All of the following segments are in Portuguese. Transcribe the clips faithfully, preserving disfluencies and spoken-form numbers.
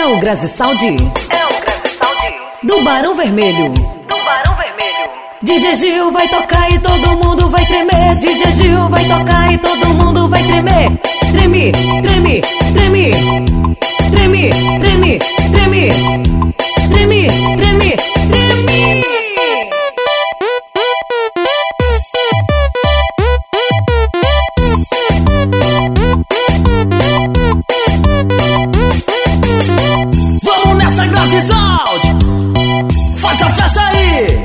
o Grazisaldi. É o Grazisaldi. Do Barão Vermelho. Do Barão Vermelho. D J Gil vai tocar e todo mundo vai tremer. D J Gil vai tocar e todo mundo vai tremer. Treme, treme, treme. Treme, treme, treme. Treme, treme, treme. Vamos nessa, Grazisaldi. Faz a festa aí.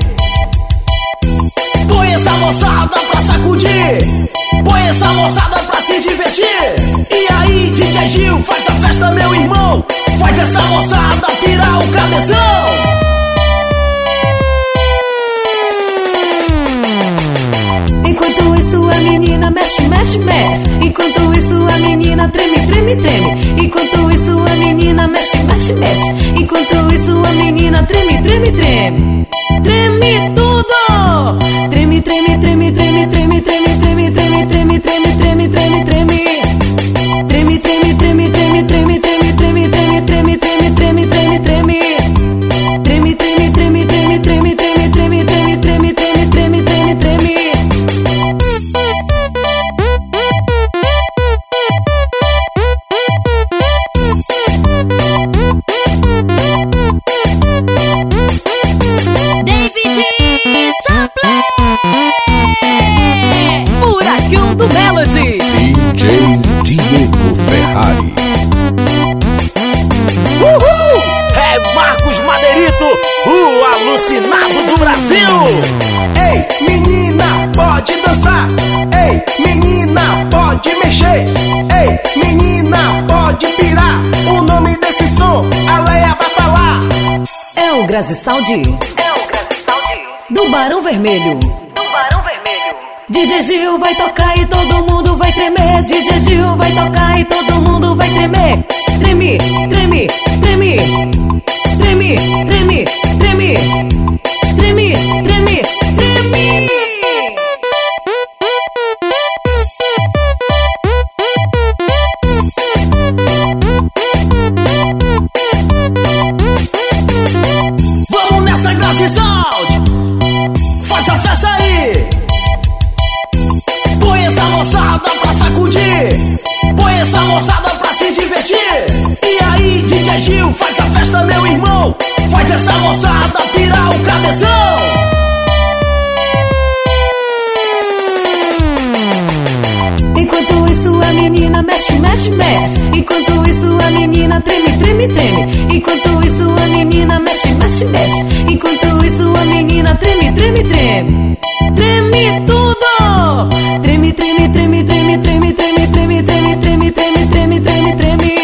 Põe essa moçada pra sacudir. Põe essa moçada pra se divertir. E aí, D J Gil, faz a festa, meu irmão. Faz essa moçada pirar o cabeção. Enquanto isso a menina mexe, mexe, mexe. Enquanto isso a menina treme, treme, treme. Enquanto isso a menina mexe, mexe, mexe. Enquanto isso a menina treme, treme, treme. Treme tudo. Treme, treme, treme, treme, treme, treme, treme, treme, treme, treme, treme, treme, treme. Treme, treme, treme, treme, treme, treme, treme, treme, treme, treme, treme, treme, treme. Treme, treme, treme, treme, treme, treme, treme, treme, treme, treme, treme, treme, treme. David Saplé, Furacão do Melody. D J Diego Ferrari. Uhul! É Marcos Madeirito, o alucinado do Brasil. Ei, menina, pode dançar. Ei, menina, pode mexer. Ei, menina, pode pirar. O nome desse som, a Leia vai falar. É o Grazisaldi. É o Grazisaldi. Do Barão Vermelho. Do Barão Vermelho. D J Gil vai tocar e todo mundo vai tremer. D J Gil vai tocar e todo mundo vai tremer. Treme, treme, treme. Treme, treme, treme. Treme, treme, treme. Vamos nessa, Grazisaldi. Faz a festa aí. Põe essa moçada pra sacudir. Põe essa moçada pra se divertir. E aí, D J Gil, faz a festa, meu irmão. Faz essa moçada pirar o cabeção. Enquanto isso a menina mexe, mexe, mexe. Enquanto isso a menina treme, treme, treme. Enquanto isso a menina mexe, mexe, mexe. Enquanto isso a menina treme, treme, treme. Treme tudo. Treme, treme, treme, treme, treme, treme, treme, treme, treme, treme, treme, treme, treme.